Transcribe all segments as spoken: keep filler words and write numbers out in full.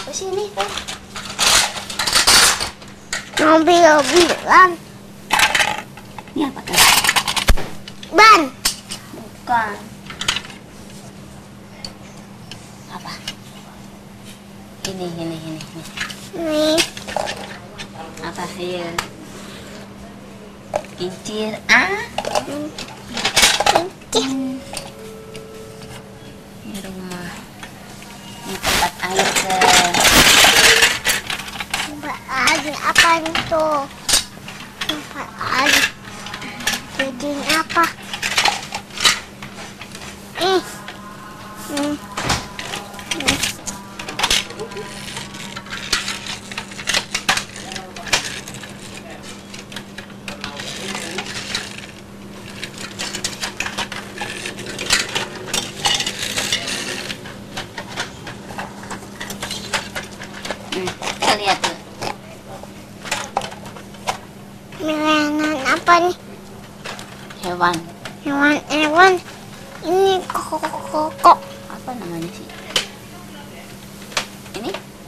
Apa sih ini, Kak? Mobil-mobilan. Ini apa, Kak? Ban. Bukan. Apa? Ini, ini, ini, ini. Nih. Apa ya? Kincir ah? Kincir. Ini rumah. Ini tempat air ke. Tempat air apa itu? Tempat air. Jadi apa? Eh. Hmm. Hmm. Hmm, kita lihat tuh. Mainan apa nih? Hewan. Hewan-hewan. Ini koko-koko. Apa namanya sih? Ini?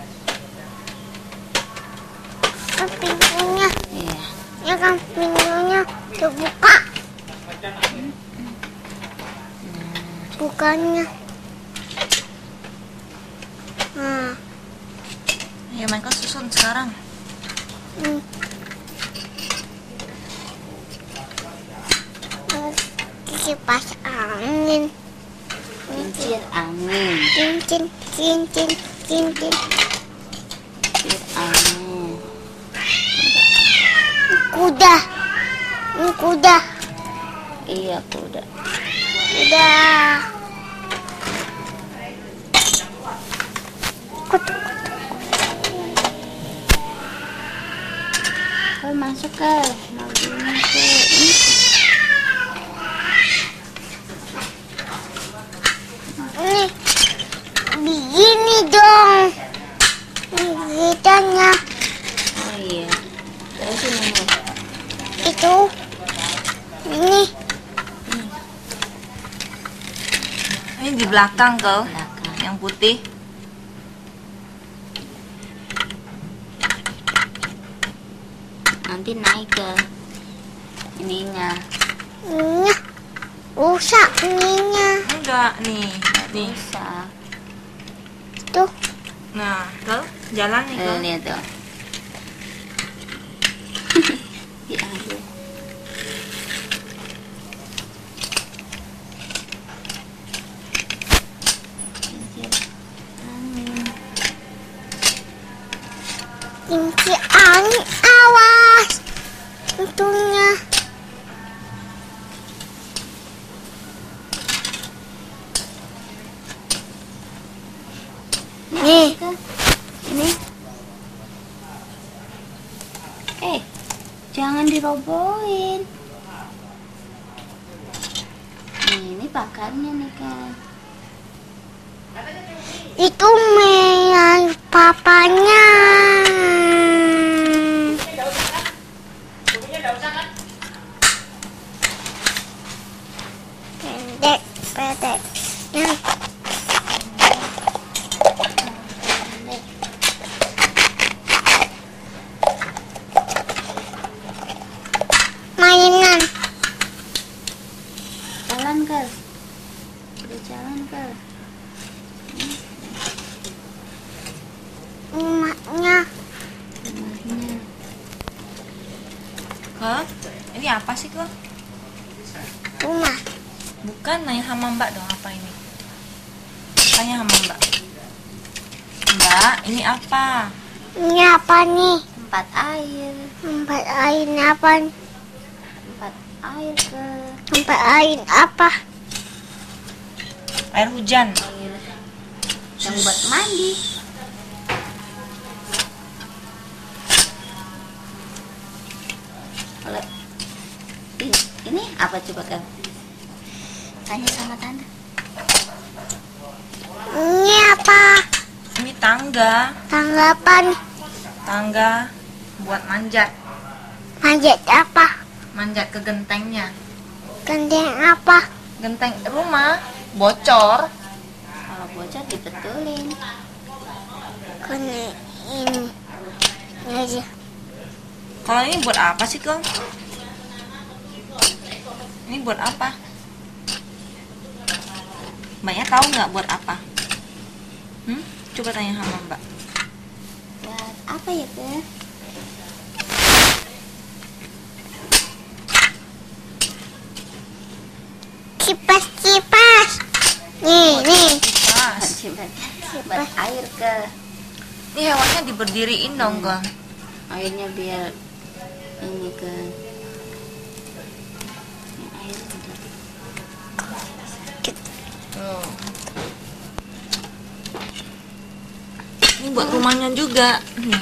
Kan pintunya. Iya. Ya kan pintunya terbuka. Bukannya. Nah. Ya main kan susun sekarang. Hmm. Kipas angin. Kincir angin. Cincin, cincin, cincin. Kincir angin. Kuda. Ini kuda. Iya, kuda. Kuda. Kuda. Kau masuk ke mobilnya ke ini. Nih, begini dong. Beritanya Oh iya. Terus ini nih. itu. Ini. Ini di belakang kau, Belakang. yang putih. Nanti naik ke ininya. Ini. Rusak ininya. Enggak nih, nih. Bisa. Tuh. Nah, kau jalan nih Eh, kau. lihat tuh. Diambil. Kincir angin. Kincir angin, awas. Tentunya. Nih. Ini. Eh, jangan dirobohin. Nih, ini pakarnya nih, Kak. Itu mainan papanya. Pendek, pendek. Nah. Mainan. Jalan, Kak. Udah jalan, Kak. Rumahnya. Rumahnya. Kau, ini apa sih kau? Rumah. Bukan, nanya sama Mbak dong apa ini? Tanya sama Mbak. Mbak, ini apa? Ini apa nih? Tempat air. Tempat air apa? Tempat air, Kak. Tempat air apa? Air hujan. Air yang buat mandi. Kalau ini, ini apa coba, Kak? Tanya sama Tante. Ini apa? Ini tangga. Tanggapan Tangga buat manjat. manjat apa? Manjat ke gentengnya. Genteng apa? Genteng rumah bocor. Kalau bocor dibetulin. Karena ini. Ini aja. Kalau ini buat apa sih, Kong? Ini buat apa? Mbaknya tahu nggak buat apa? Hmm? Coba tanya sama Mbak. Buat apa ya, Ke? Kipas-kipas. Nih, nih. Pas. Buat, buat air, Ke. Ini hewannya diberdiriin dong, Kong. Airnya biar ini, Ke. Ini air udah. Oh. Ini buat rumahnya juga. Nih.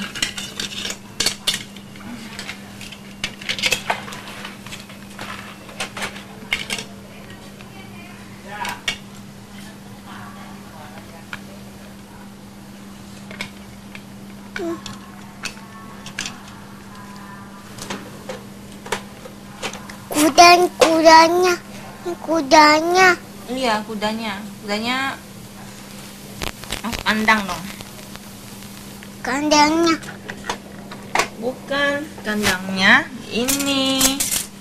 Kudan kudanya. Ini kudanya. Iya, kudanya. Kudanya masuk kandang dong. Kandangnya. Bukan, kandangnya ini.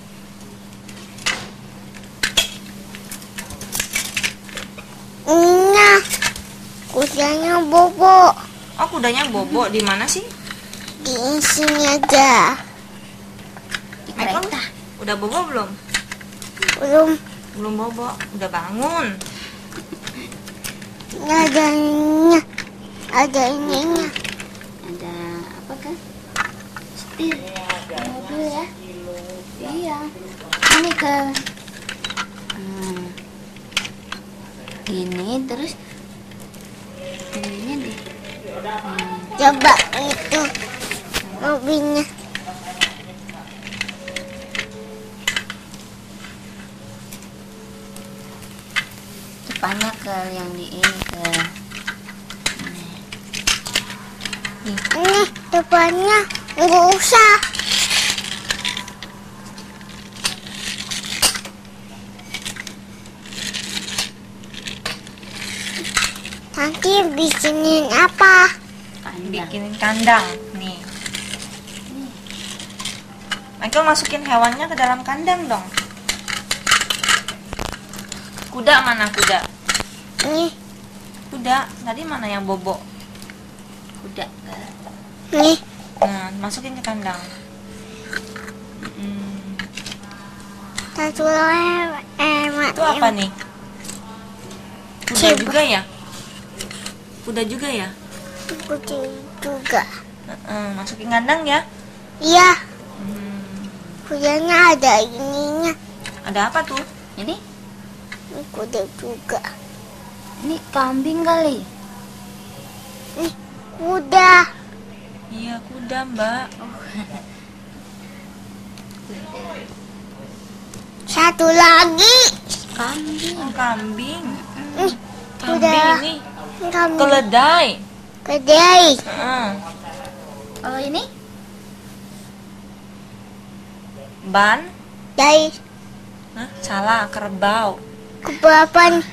Ini. Kudanya bobo. Oh, kudanya bobo di mana sih? Di sini aja. Di Michael, kereta. udah bobo belum? Belum. Belum bobo, udah bangun. Ini ada ininya. Ada ininya. Ada apa, Ke? Setir. Mobil ya. Iya. Ini, Ke. Hmm. Ini terus ininya deh. Hmm. Coba itu mobilnya. Depannya, Ke, yang di ini, Ke. Ini depannya nggak usah. Nanti bikinin apa? Kandang. Bikinin kandang nih. Michael masukin hewannya ke dalam kandang dong. Kuda mana kuda? Nih, Kuda tadi mana yang bobo? Kuda, Ke. nih. Nah, masukin ke kandang. Hmm, Satu lagi emak. itu apa nih? Kuda Coba. juga ya? Kuda juga ya? Kuda juga. Heeh, masukin kandang ya? Iya, Hmm, kudanya ada ininya. ada apa tuh? Ini, Ini kuda juga. ini kambing kali. Nih, kuda. Iya, kuda, Mbak. Satu lagi. Kambing. Oh, kambing. Nih, Kambing kuda. ini Kami keledai. kedai. Heeh. Oh, ini Ban? Dari Hah? Salah, kerbau. keberapa?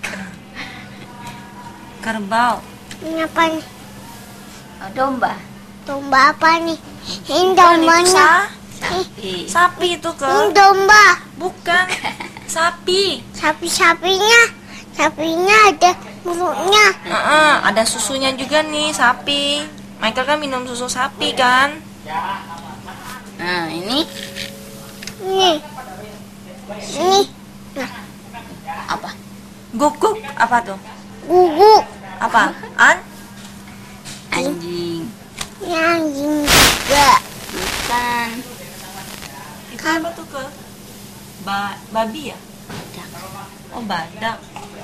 Kerbau. Ini apa nih? oh, domba. Domba apa nih? Ini Bukan, itu dombanya. sa- Sapi. sapi itu ke. Ini domba. Bukan. Sapi. Sapi-sapinya. Sapinya ada mulutnya. Heeh, ada susunya juga nih, sapi. Michael kan minum susu sapi kan? Nah, ini Nih. Nih. apa? Guguk apa tuh? Guguk. Apa? An? Anjing. Ini anjing juga. Bukan. Itu apa tuh ke? Ba babi ya? Badak. Oh, badak.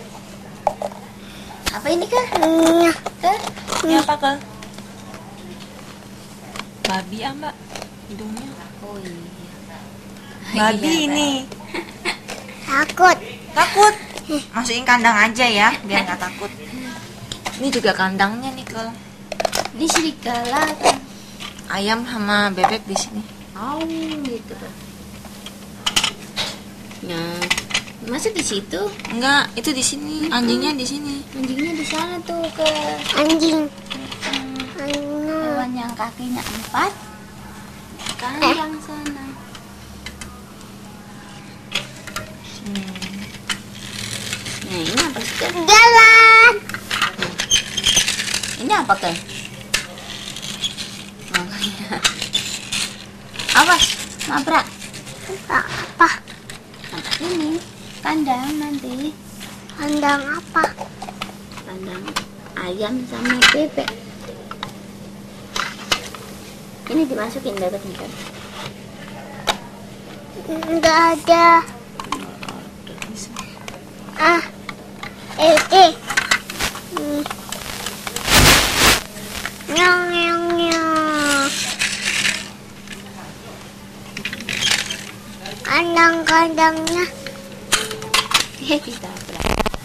Apa ini, Ke? Ini. Ke? Ini apa ke? Babi ah, Mbak. Hidungnya. Oh iya. Babi Iya, ini. Takut. Takut? Masukin kandang aja ya, biar nggak takut. Ini juga kandangnya nih ke. Ini serigala, kan? Ayam sama bebek di sini. Oh, gitu, Pak. Nah, masuk di situ. Enggak, itu di sini. Anjingnya di sini. Anjingnya di sana tuh, Ke. Anjing. Hmm. kakinya empat. Kandang sana. Hmm. Nah, ini apa sih, Kak? Jalan. Ini apa, Kak? Oh, ya. Awas, nabrak. Apa? Nabrak ini. Kandang nanti. Kandang apa? Kandang ayam sama bebek. Ini dimasukin bebeknya, kan? Enggak ada. Ah, eh, eh. Hmm. Nyong, nyong, nyong. Kandang-kandangnya. Eh, ditabrak.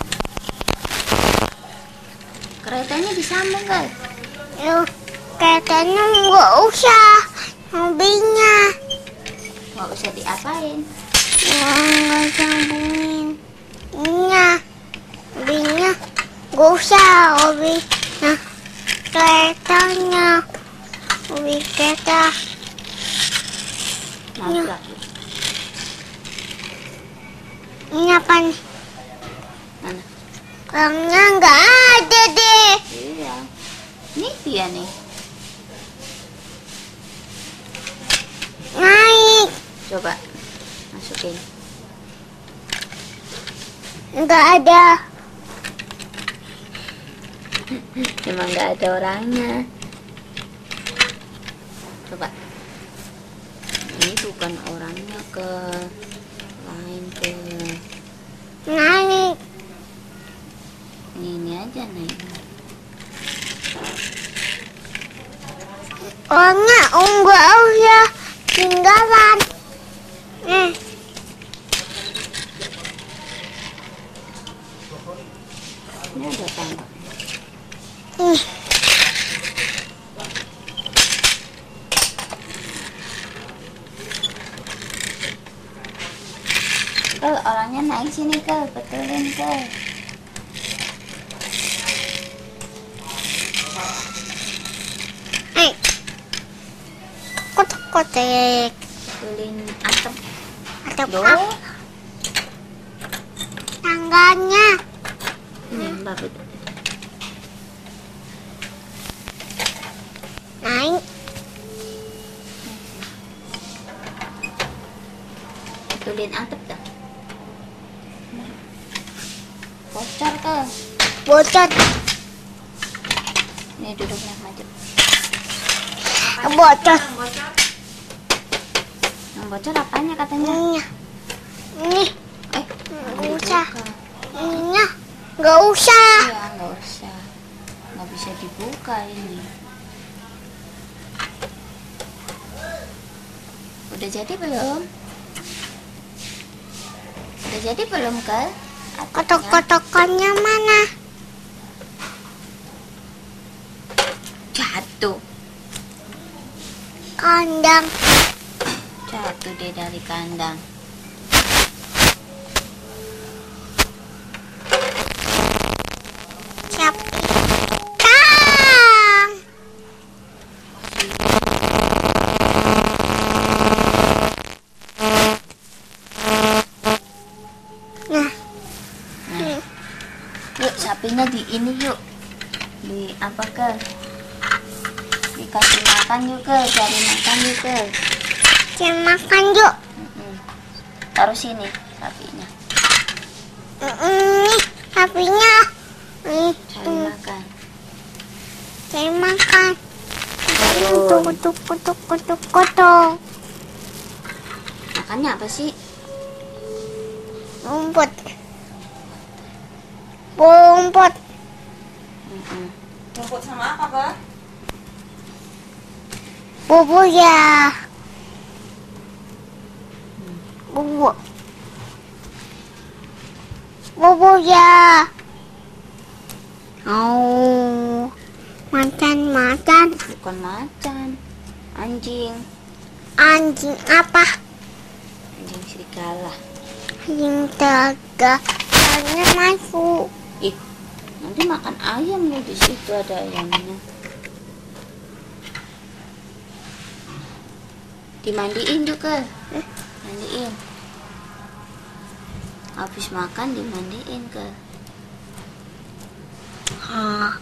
Keretanya disambung, guys. Loh, katanya nggak usah mobilnya. Nggak usah diapain. Nggak sambungin. Ininya, mobilnya nggak usah mobilnya. Keretanya, mobil kereta. Nabrak. Ini apa nih? Mana? Orangnya nggak ada deh. Iya. Ini dia nih. Naik. Coba masukin. Nggak ada. Emang nggak ada orangnya. Coba. Ini bukan orangnya, ke lain ke Naik. ini, ini aja naik. Orangnya nggak usah tinggalan. Eh, Ini ada tangga. ih. Ke orangnya naik sini, ke betulin, ke. Eh, kotek-kotek. Betulin atap. Ada Loh. apa? Tangganya. Ini mbak betul. Naik. Betulin atap dah. Bocor, ke. Bocor. Ini duduknya maju. Bocor. Yang bocor apanya katanya? Ininya. Ini. Eh, Nggak usah. dibuka. Ininya. Nggak usah. Iya, nggak usah. Nggak bisa dibuka ini. Udah jadi belum? Udah jadi belum, Kal? Atapnya? Kotok-kotokannya mana? Jatuh. Kandang. Jatuh deh dari kandang. Siap. Kang. Nah, Nah, yuk sapinya di ini yuk. Di apa, ke? Dikasih makan yuk, ke. Cari makan yuk, ke. saya makan yuk. Mm-mm. Taruh sini sapinya. Ini sapinya. Nih, Cari tuh, makan. saya makan. Kutuk, kutuk, kutuk, kutuk, kutuk. Makannya apa sih? Rumput. Rumput. Mm-mm. Rumput sama apa, Kak? Bubur ya. Bubur. Bubur ya. Oh, macan, macan. Bukan macan. Anjing. Anjing apa? Anjing serigala. Anjing telaga. Tanya masuk. Ih, nanti makan ayam ya, di situ ada ayamnya. Dimandiin juga. Eh, mandiin. Habis makan dimandiin ke. Ha.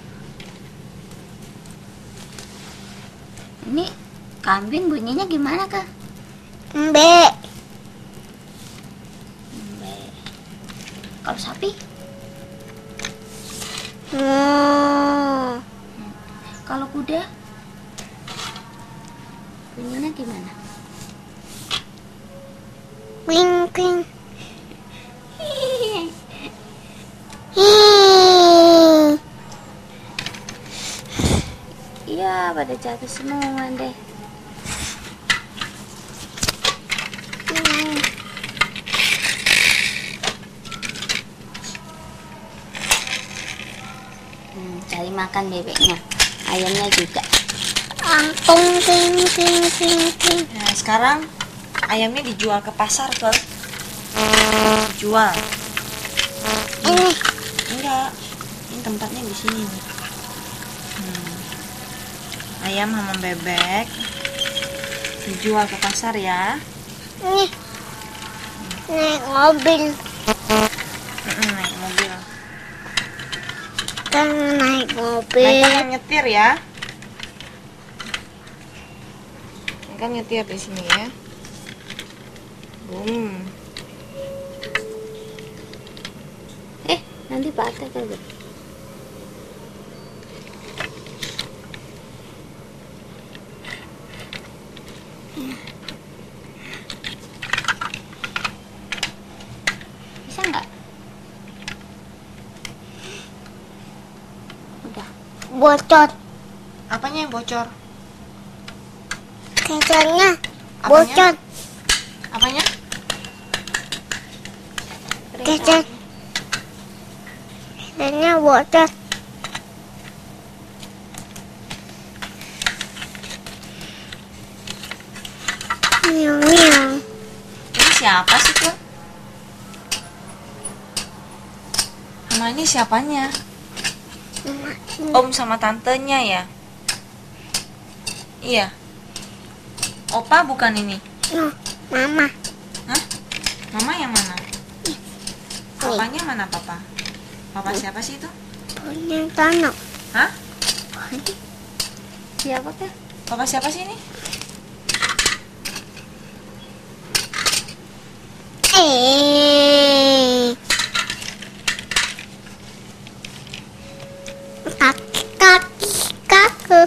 Ini kambing bunyinya gimana ke? Mbe. Mbe. Kalau sapi? Hmm. Kalau kuda? Bunyinya gimana? Kling kling. Hi. Iya, pada jatuh semua deh. Hmm. Hmm, cari makan bebeknya. Ayamnya juga. Ampung kling kling kling kling. Nah, sekarang ayamnya dijual ke pasar, Kel. Dijual. Ini. Enggak. Ini tempatnya di sini nih. Hmm. Ayam sama bebek dijual ke pasar ya. Nih. Naik mobil. Mm-mm, naik mobil. Kan naik mobil. Michael yang nyetir ya. Michael nyetir di sini ya. Boom. Eh, nanti patah kali. Bisa nggak? Udah. Bocor. Apanya yang bocor? Kacanya Apanya? bocor. Apanya? Kaca. Kacanya bocor. Miau miau. Ini siapa sih, Kel? Sama ini siapanya? Om sama tantenya ya? Iya. Opa bukan ini? No, mama. Hah? Mama yang mana? Papanya mana papa? Papa siapa sih itu? Punya tanah. Hah? Siapa kah? Papa siapa sih ini? Eh. Kaki kaki kaku.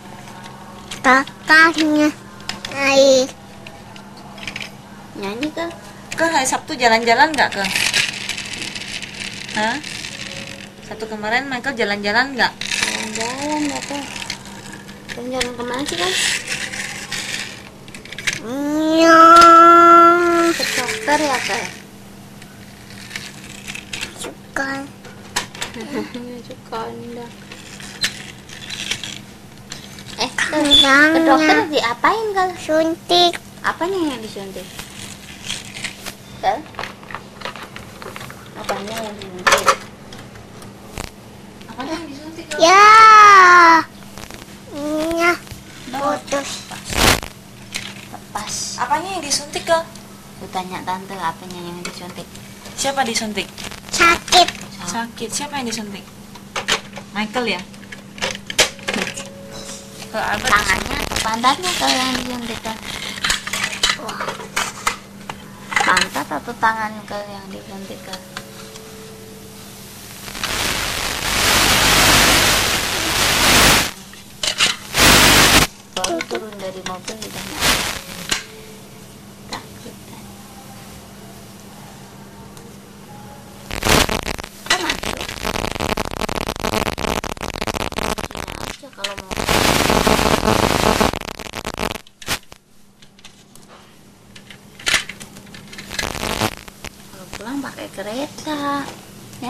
Kakaknya. Air. Nyanyi kah? Ke hari Sabtu jalan-jalan nggak ke? Hah? Sabtu kemarin Michael jalan-jalan nggak? Jalan-jalan ya kah? Jalan-jalan kemana sih kan? Miau. Ke dokter ya kah? Suka. Suka enggak. Eh, ke, ke Kandangnya. dokter diapain kal? Suntik. Apanya yang disuntik? Kal? Apanya yang disuntik? Apanya yang disuntik? Ya. Ya. Putus. Lepas. Apanya yang disuntik ke? Lu tanya tante apanya yang disuntik? Siapa disuntik? Sakit. Sakit. Siapa yang disuntik? Michael ya? Ke Albert. Tangannya atau pantatnya kalau yang disuntik kan? Wah. Pantat atau tangan ke yang disuntik kan? Baru turun dari mobil udah nangis. Takut kan? Kan ada. Gini aja kalau mau. Kalau pulang pakai kereta, ya?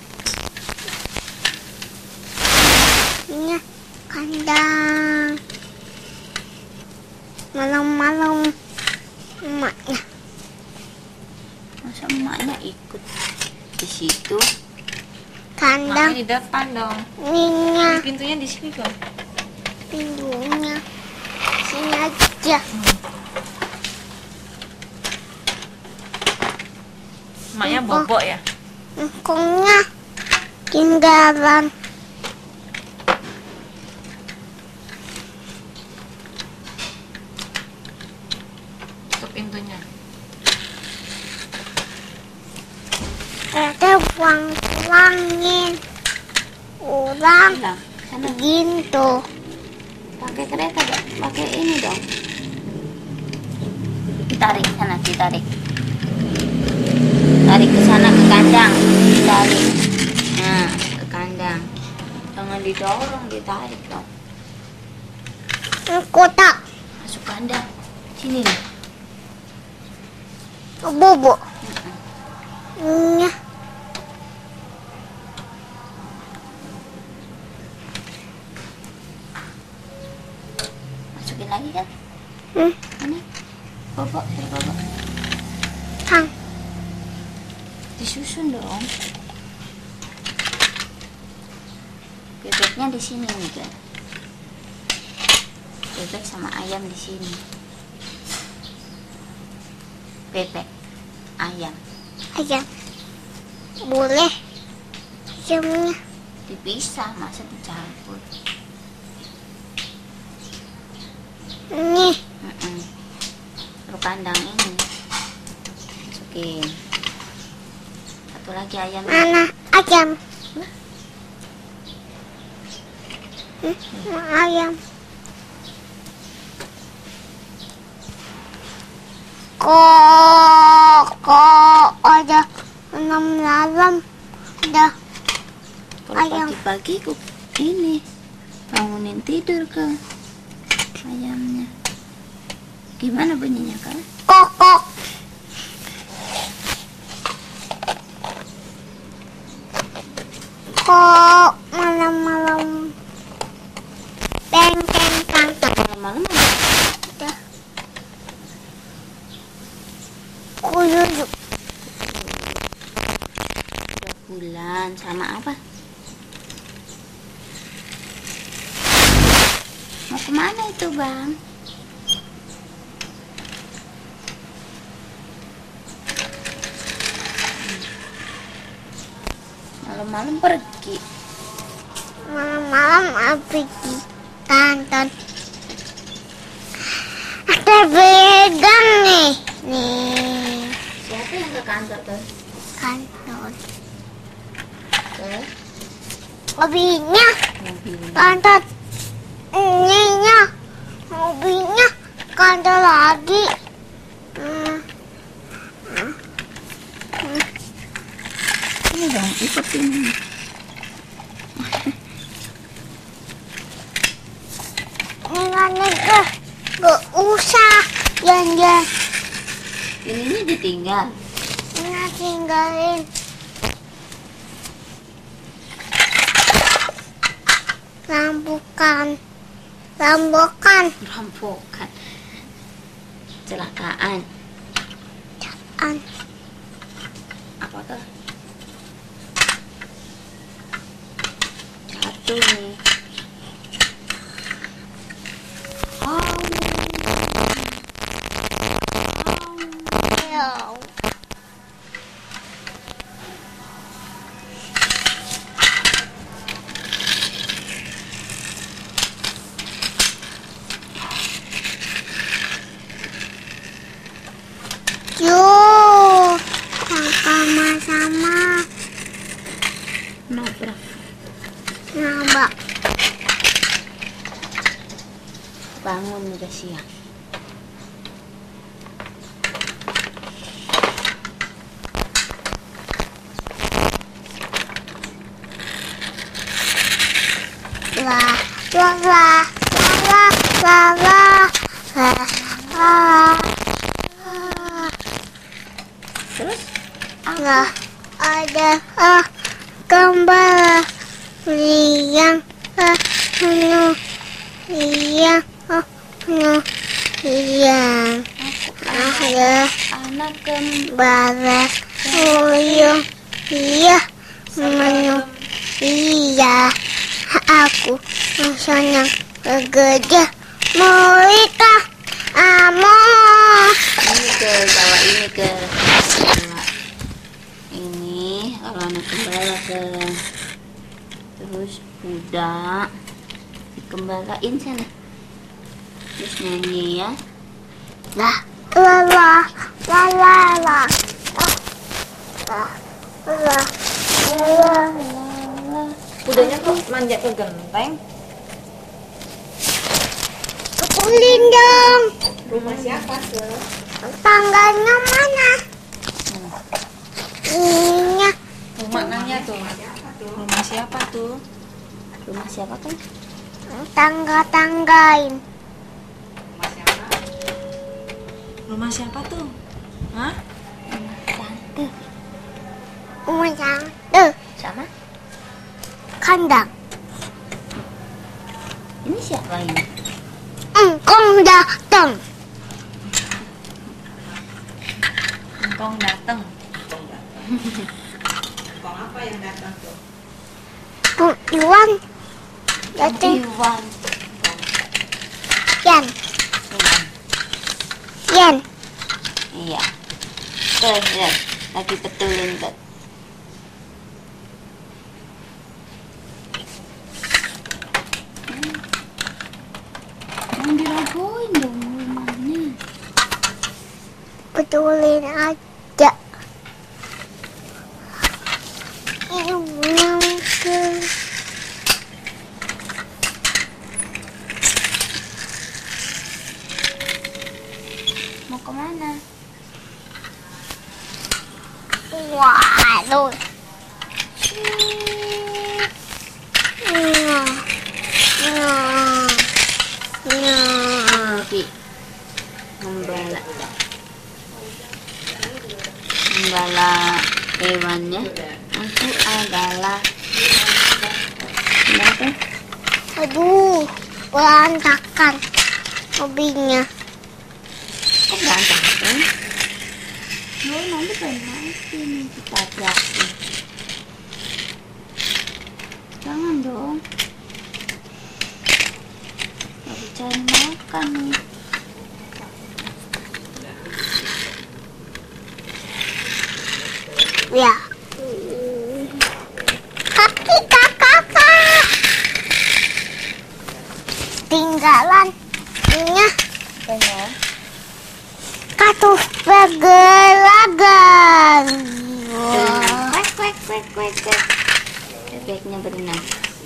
Ya. Kandang. Malam-malam emaknya. Masa emaknya ikut di situ? Kandang Makanya di depan dong. ininya. Pintunya di sini kok. Pintunya. Sini aja. Maknya bobok ya. Engkongnya tinggalan. Tutup pintunya. Ada uang-uangin orang Bilang, sana gitu. pakai kereta dong, pakai ini dong. Ditarik sana, ditarik. Tarik ke sana ke kandang, ditarik. Nah, ke kandang. Jangan didorong, ditarik dong. Kotak Masuk kandang. Sini nih. bobo. Nya. Masukin lagi kan? Hmm. Ini. Bobok, suruh bobok. Tang. Disusun dong. Bebeknya di sini nih kan. Bebek sama ayam di sini. Bebek, ayam Ayam. Boleh. Ayamnya. dipisah, masa dicampur. Nih. Mm-mm. Taruh kandang ini, masukin. Satu lagi ayam. Mana ayam? Hmm, ayam. Kok kok ada enam malam ada Kalau ayam. pagi-pagi ku ini bangunin tidur ke ayamnya. Gimana bunyinya kan? kok kok kok malam-malam teng teng teng teng. Malam-malam ada Kuyuyuk. ada bulan sama apa? Mau kemana itu bang? Malam-malam pergi. Malam-malam apa di kantor? Ada begang nih. Nih, Siapa yang ke kantor tuh? kantor. Ke Mobilnya, mobil. kantor. Ininya, mobilnya kantor lagi. Hmm, Ini dong, ikut ini. Enggak nih, gak usah janjian. Ininya ditinggal. Nggak tinggalin. Rambukan, rambukan. Rampokan. Kecelakaan. An, Apa tuh? Jatuh nih. Oh. ayo. Yuk, sama-sama Nabrak. nambah. Bangun udah siang. La la la la la la la la. Terus? Lah ada ah gambar yang ah penuh yang ah penuh yang ada Anak kembar. balas uyung iya penuh iya aku senang bekerja mereka amo Ini ke bawa ini ke bawa Gembalakan. Terus kuda dikembalain sana. Terus nyanyi ya. La la la la la la. La la la la. Kudanya kok manjat ke genteng? Pukulin dong. Rumah siapa tuh? Tangganya mana? Ininya. Rumah nanya tuh. Rumah siapa tuh? Rumah siapa kan? Tangga-tanggain. Rumah siapa tuh? Hah? Tante. Rumah tante. Sama? Kandang. Ini siapa ini? Engkong datang. Engkong datang. Bu Iwan datang. Iwan. Yan. Iwan. Yan. Iya. Tuh, lihat. Lagi betulin tuh. Jangan diraguin dong rumahnya. Betulin aja. Ini ke Mau kemana? waduh. Nah. Nah. Nah. Oke. Gembala. Gembala hewannya. Aku adalah. Kenapa? Aduh, berantakan mobilnya. Kok berantakan? Oh, nanti pengen kita jatuh. Jangan dong. Lagi cari makan nih. Ya. Kaki kakak. Tinggalan ininya Pengen. katus pergerakan. Wah. Kwek kwek kwek kwek kwek. Bebeknya berenang.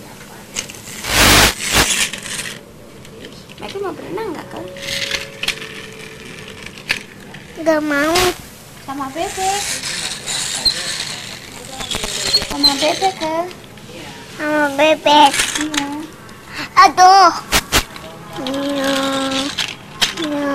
Mereka mau berenang nggak kan? Gak mau. Sama bebek. Sama bebek kan? Sama bebek. Iya. Aduh. Ya. Ya.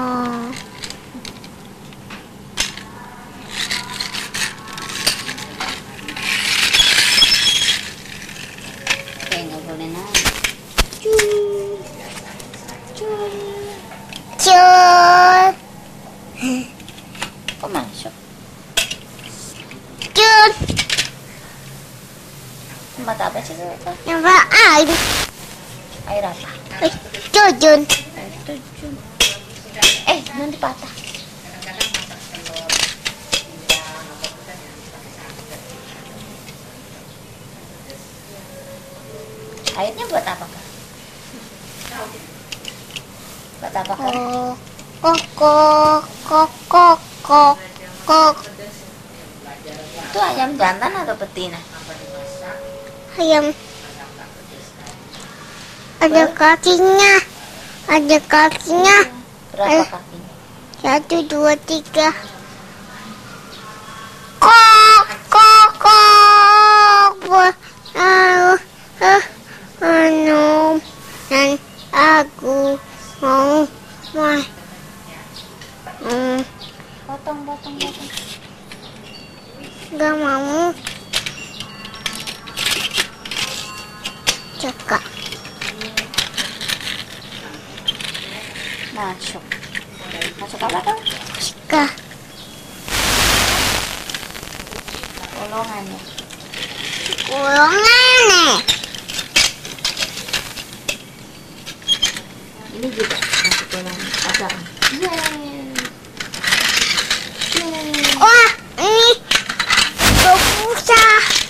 Kayak nggak boleh naik. Cuy. Cuy. Cut. Kok masuk? Cut. Tempat apa sih itu? Nyampe air. Air apa? Eh, Jujun. Air terjun. Eh, nanti patah. Airnya buat apa kak? Buat apa kak? Kok kok kok kok kok kok. Itu ayam jantan atau betina? Ayam. Ada kakinya. Ada kakinya. Berapa Eh. kakinya? Satu, dua, tiga. Kok, kok, kok. Lalu, eh, minum. Dan aku mau main. Hmm, Potong, potong, potong. gak mau. Cekak. Masuk. Masuk apa tuh? Cekak. Bolongannya. Kurungan nih. Ini juga masuk bolongan. Pasang. Yeay. Yeay. Wah, ini gak usah.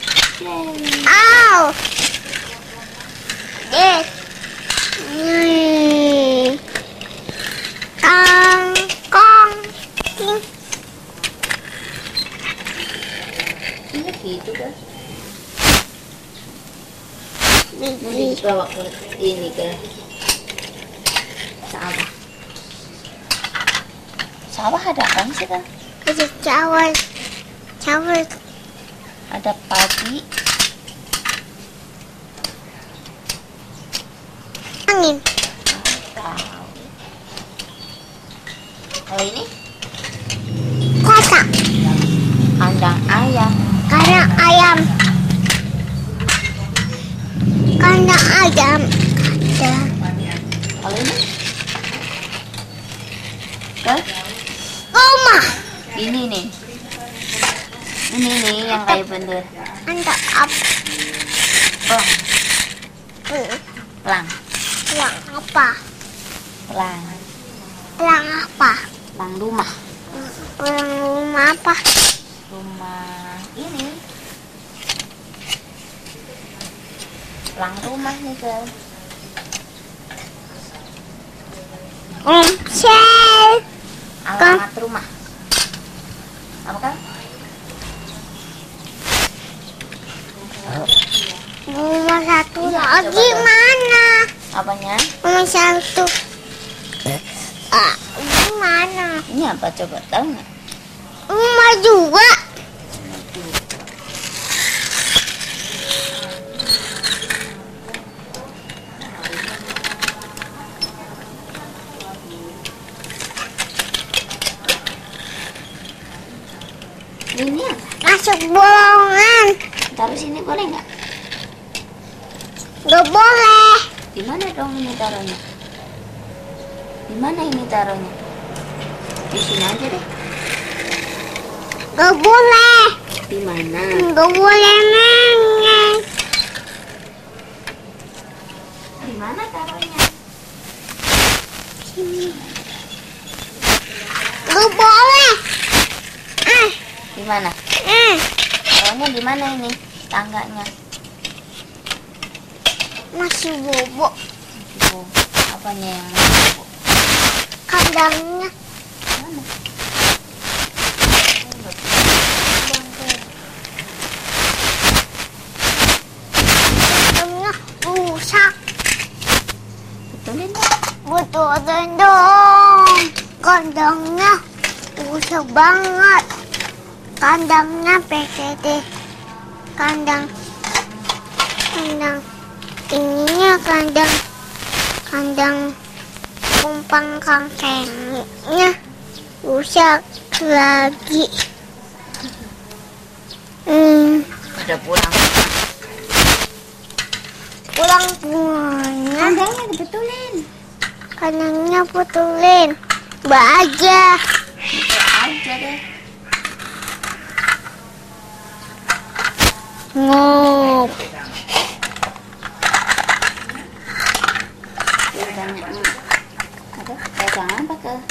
bawa ke ini ke sawah. Sawah ada apa sih kan? Ada cawan. Cawan. Ada padi. Angin. Tahu. Kalau ini Kotak. kandang ayam. Kandang ayam. Kandang ayam. Kandang. Kalau ini ke Rumah. ini nih. Ini nih yang kayak bener. Ada apa? Pelang. Pelang. Pelang apa? Pelang. Pelang apa? Pelang rumah. Pelang rumah apa? Rumah ini. Pelang rumah nih ke. Om Sel. Alamat rumah. Apa kan? Rumah satu lagi mana? Apanya? Rumah satu. Ah, gimana? Ini apa coba tahu nggak? Rumah juga. Ini apa? Masuk bolongan. Taruh sini boleh nggak? Gak boleh. Di mana dong ini taruhnya? Di mana ini taruhnya? Di sini aja deh. Gak boleh. Di mana? Gak boleh nengeng. Di mana taruhnya? Sini. Gak boleh. Eh, Di mana? eh. Taruhnya di mana ini? Tangganya. Masih bobo. Oh, apanya yang mana? Kandangnya. Mana? Kandangnya rusak. Betulin dong. Betul dong. Kandangnya rusak banget. Kandangnya P C D. Kandang. Kandang. Ininya kandang. Kandang kumpang kangkengnya rusak lagi. Hmm, Udah pulang. pulang pulangnya Kandangnya dibetulin. kandangnya putulin. Baja. Itu aja deh. Ngop. Pegangan. Ada pegangan apa ke?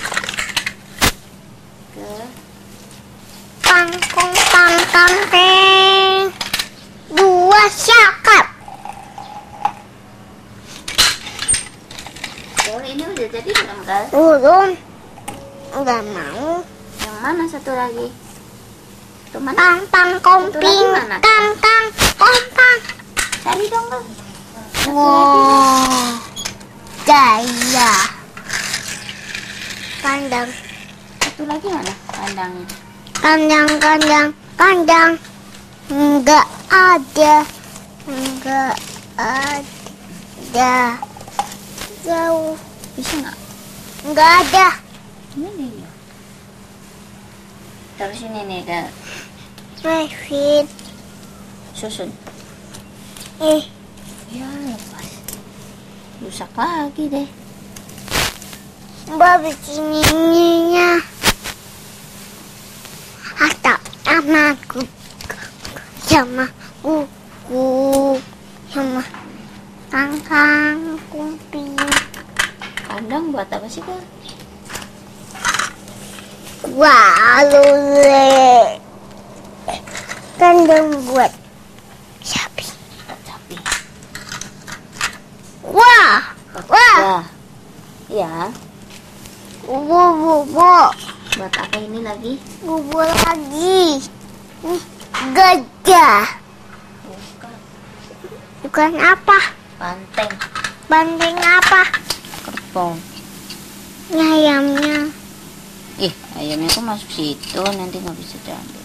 Ke Kangkung kangkang teng. Dua cakap. Oh, ini udah jadi belum kan? Belum. Enggak mau. Yang mana satu lagi? Tuh mana? Tang tang komping. Satu lagi mana? Tang tang kompang. Cari dong bang. Wow. Gaya. Kandang. Satu lagi mana? Kandangnya. Kandang kandang kandang. Enggak ada. Enggak ada. Jauh. Bisa nggak? Enggak ada. Ini dia. Terus ini nih ke Revit. susun. Eh, Ya lepas. Rusak lagi deh. Mbak bikinnya. Atau sama aku. Sama kuku. Sama kangkang kumping. Kandang buat apa sih kak? Wah, lule. Kandang buat sapi. Sapi. Wah, wah. Ya. Ya. Bobo, bobo. Buat apa ini lagi? Bobo lagi. Nih, gajah. Bukan. Bukan apa? Banteng. Banteng apa? Kerbau. Ini ayamnya. Ih, ayamnya kok masuk situ, nanti nggak bisa diambil.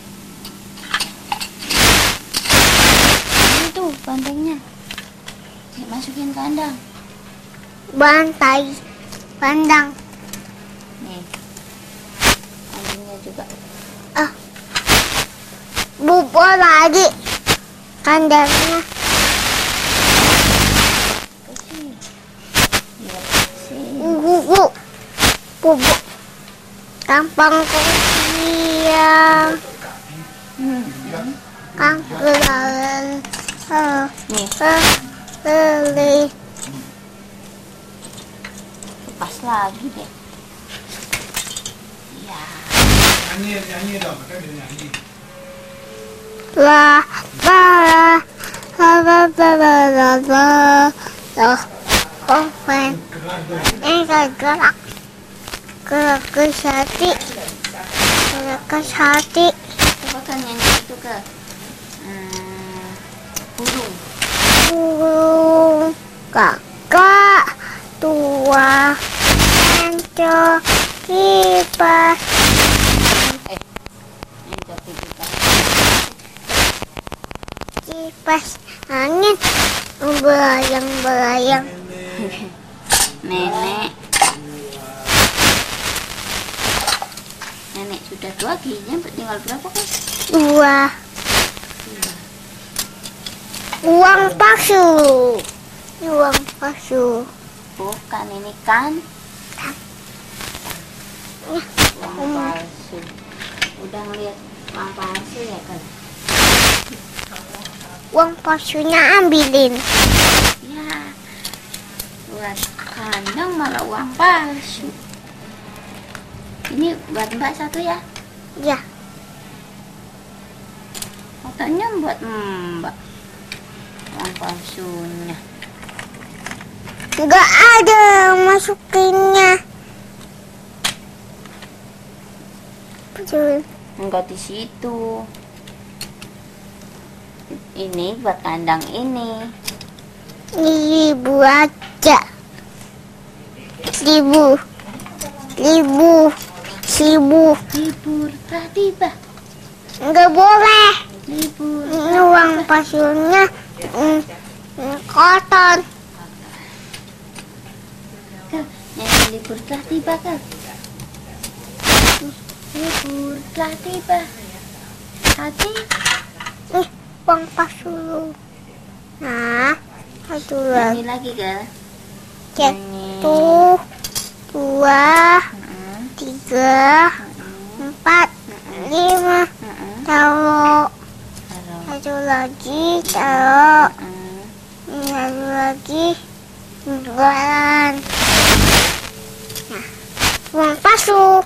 Itu bantengnya. Masukin kandang. Bantai. Bandang. Nih. Kandangnya juga. Ah. Bubur lagi. Kandangnya. Kasih. Biar kasih. Bubuk. Bubuk. Tampang kucing. Hmm. Kang kelalan. Eh. Nih, Eh. Lele. lepas lagi deh. Ya. Nyanyi, nyanyi dong, kan bisa nyanyi. La la la la la la la la la oven ini gerak gerak ke hati gerak ke hati Coba kan nyanyi itu ke hmm, burung. burung kakak tua hancur kipas Eh, ini tapi kita. kipas angin belayang belayang Nenek. Nenek sudah tua, giginya tinggal berapa kan? dua uang palsu uang palsu Bukan, ini kan uang palsu. Udah ngeliat uang palsu ya kan? uang palsunya ambilin Ya, buat kandang malah uang palsu. Ini buat mbak satu ya? ya Katanya buat mbak. Uang palsunya. nggak ada masukinnya betul Enggak di situ. Ini buat kandang ini. ribu aja ribu ribu seribu Libur telah tiba. nggak boleh Libur. ini uang palsunya mm, mm, kotor Ke, nyanyi libur telah tiba kan? Libur telah tiba. Hati. nih uang palsu nah satu Nyanyi lagi lagi kan? satu dua Heeh, tiga heeh, empat lima heeh. taruh Taruh. satu lagi taruh Heeh. satu lagi jualan nah uang palsu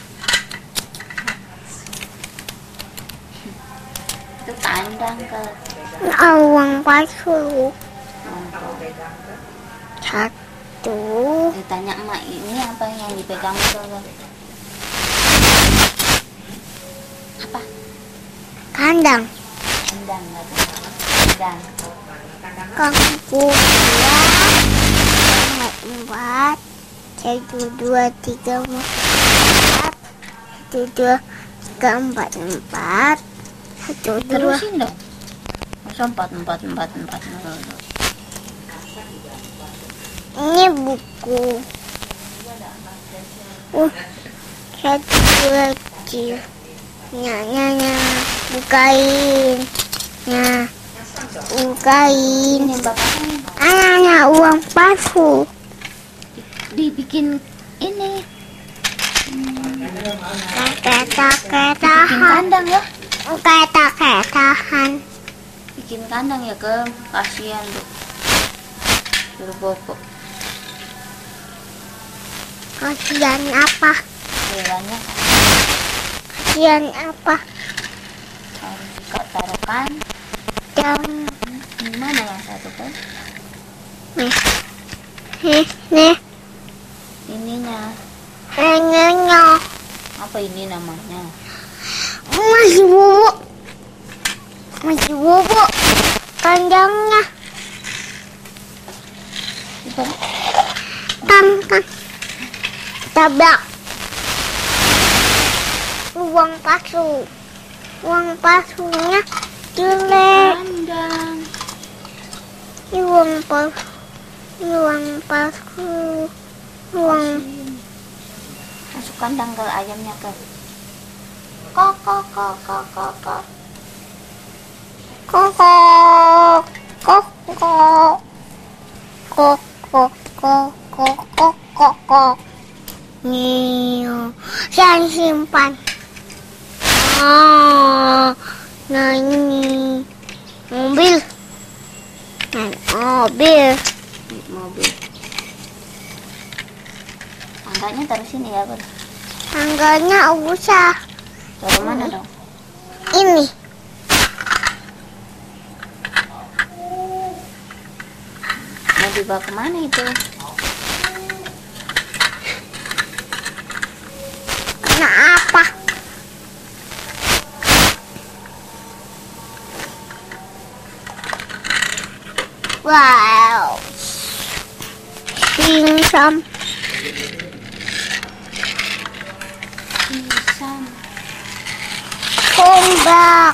Itu kandang ke nah, uang palsu uang palsu. satu Ditanya emak ini apa yang dipegang itu Kak? Apa? kandang Kandang nggak tahu. Kandang. kamu dua empat satu dua tiga empat satu dua tiga empat empat satu dua Terusin dong. Masa empat empat empat empat melulu. ini buku uh satu lagi nyanya bukain nah bukain Ini bapaknya anaknya uang palsu dibikin ini keta bikin ketahan kandang ya. keta ketahan Bikin kandang ya ke kasihan tuh. Suruh bobo. kasihan apa Hewannya kasihan apa harus suka taruhkan. dan Mana yang satu kan? nih nih nih Ininya. nyonya Apa ini namanya? masih bubuk masih bubuk kandangnya Kan kan. Tabrak. Uang palsu. Uang palsunya jelek. Kandang. Ini uang palsu. Ini uang palsu. Uang. Masuk kandang ke ayamnya ke. Kok kok kok kok kok kok. Kokok. Kokok. Kokok. Kokok. Kokok. Kokok. Nih, saya simpan. Ah, nah ini mobil. Nah, mobil. Naik mobil. Tangganya taruh sini ya, Bun. Tangganya usah. Taruh mana dong? Ini. Mau dibawa kemana itu? Nah, apa? Wow. Pingsan. Pisang. Tombak.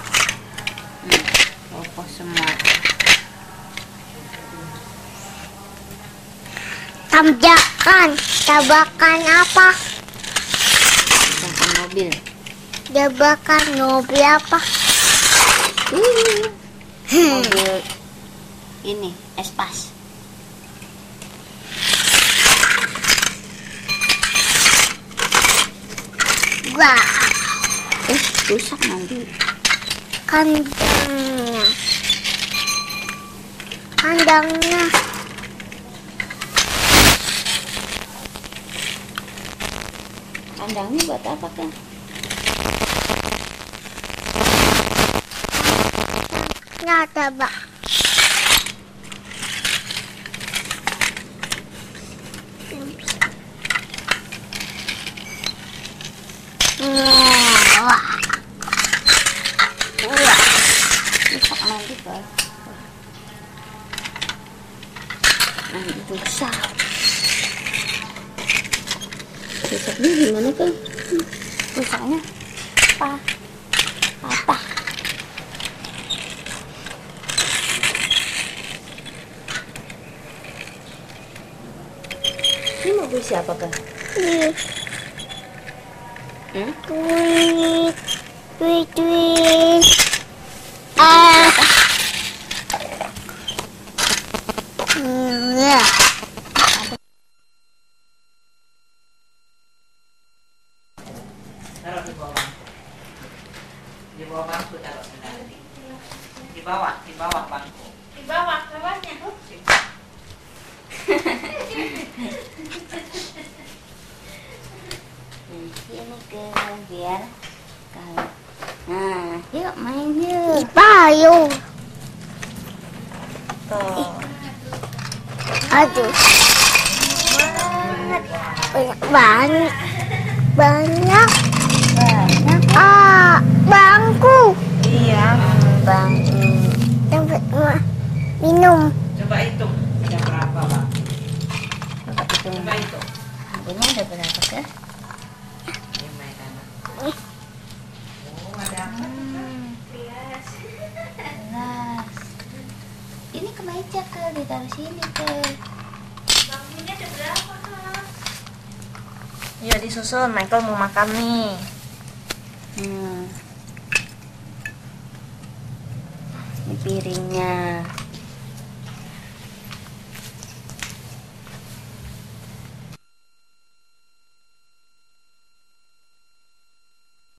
Apa semua? Tabrakan. Tabrakan apa? Tabrakan mobil. Tabrakan mobil apa? Mobil ini, Espas. Wah. Eh, rusak nanti. Kandangnya. Kandangnya. Kandangnya buat apa kan? Nyata, Pak. Wah. Wah, rusak nanti kan? Nanti rusak. Rusaknya gimana kan? Rusaknya apa? Patah. Ini mobil siapa kan? Ih, Hmm? tweet, tweet, tweet. Ah. Hmm, ya. Taruh di bawah. Di bawah bangku taruh sendiri. Di bawah, di bawah bangku. Di bawah, bawahnya. Ini ke biar kalau. Nah, yuk main yuk. Payung. Tuh. Aduh. Banyak banyak. Banyak. Banyak Ah, bangku. Iya. bangku. Tempat ma- minum. Coba hitung. Ada berapa, Bang? Coba hitung. Coba hitung. Bangkunya ada berapa ke? Lima ya, kan? Oh, ada apa? Gelas. Ini kemeja ke ditaruh sini ke. Iya disusun, Michael mau makan nih. Hmm. Ini piringnya.